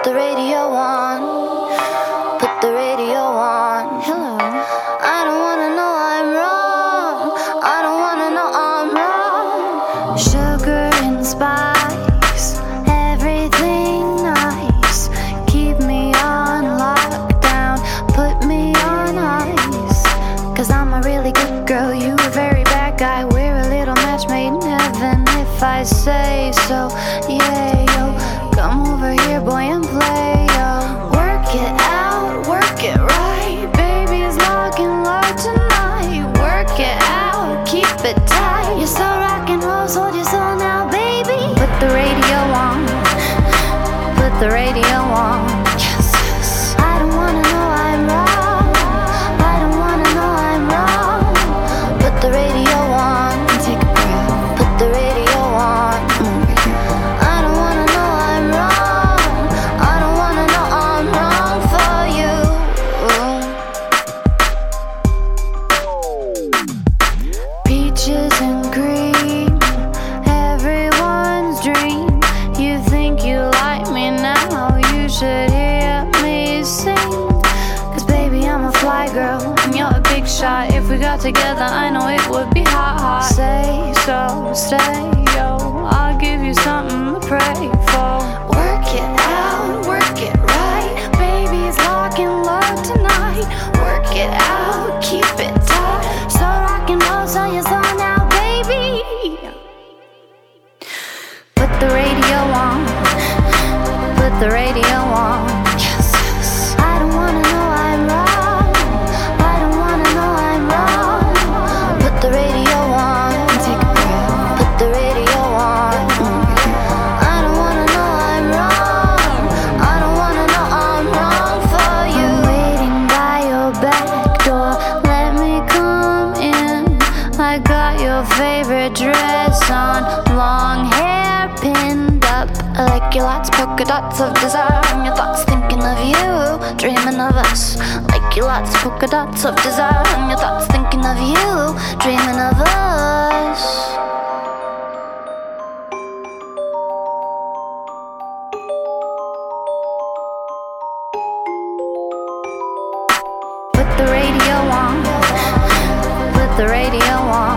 Put the radio on. Put the radio on. Hello. I don't wanna know I'm wrong. I don't wanna know I'm wrong. Sugar and spice, everything nice. Keep me on lockdown, put me on ice. 'Cause I'm a really good girl, you a very bad guy. We're a little match made in heaven, if I say so. Yeah, yo, come over here, boy, and play, yo. Work it out, work it right. Baby's lock and load tonight. Work it out, keep it tight. You're so rock and roll, hold your soul now, baby. Put the radio on. Put the radio on. Yes, yes. I don't wanna know I'm wrong. I don't wanna know I'm wrong. Put the radio on. Take a breath. Put the radio on. I don't wanna know I'm wrong. I don't wanna know I'm wrong for you. Peaches and cream, everyone's dream. You think you like me now, you should hear me sing. 'Cause baby, I'm a fly girl and you're a big shot. If we got together, I know it would be hot, hot. Say so, stay, yo, I'll give you something to pray for. Work it out, work it right. Baby's lock and load tonight. Work it out, keep it tight. So rock and roll, so you're so now, baby. Put the radio on. Put the radio on. Yes, yes. I don't wanna know I'm wrong. I don't wanna know I'm wrong. Put the radio on. Take a breath. Put the radio on. I don't wanna know I'm wrong. I don't wanna know I'm wrong for you. I'm waiting by your back door. Let me come in. I got your favorite dress on. Long hair pinned up. I like your lots, polka dots of desire. And your thoughts thinking of you, dreaming of us. Like your lots, polka dots of desire. And your thoughts thinking of you, dreaming of us. Put the radio on. Put the radio on.